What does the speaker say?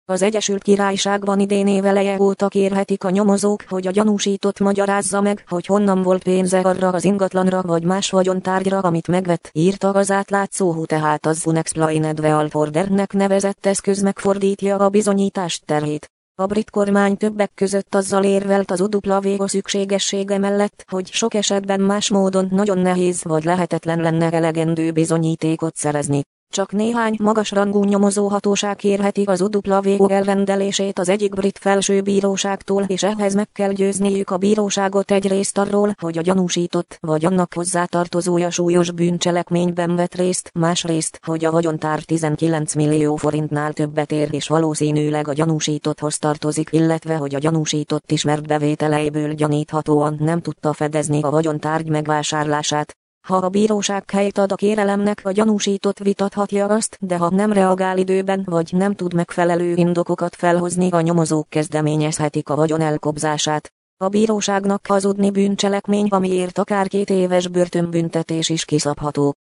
Az Egyesült Királyságban idén év eleje óta kérhetik a nyomozók, hogy a gyanúsított magyarázza meg, hogy honnan volt pénze arra az ingatlanra vagy más vagyontárgyra, amit megvett, írta az átlátszó Hu, tehát az Unexplained Wealth Ordernek nevezett eszköz megfordítja a bizonyítást terhét. A brit kormány többek között azzal érvelt az UW szükségessége mellett, hogy sok esetben más módon nagyon nehéz vagy lehetetlen lenne elegendő bizonyítékot szerezni. Csak néhány magasrangú nyomozóhatóság kérheti az UW elrendelését az egyik brit felsőbíróságtól, és ehhez meg kell győzniük a bíróságot egyrészt arról, hogy a gyanúsított vagy annak hozzátartozója súlyos bűncselekményben vett részt, másrészt, hogy a vagyontár 19 millió forintnál többet ér és valószínűleg a gyanúsítotthoz tartozik, illetve hogy a gyanúsított ismert bevételeiből gyaníthatóan nem tudta fedezni a vagyontárgy megvásárlását. Ha a bíróság helyt ad a kérelemnek, a gyanúsított vitathatja azt, de ha nem reagál időben vagy nem tud megfelelő indokokat felhozni, a nyomozók kezdeményezhetik a vagyon elkobzását. A bíróságnak hazudni bűncselekmény, amiért akár 2 éves börtönbüntetés is kiszabható.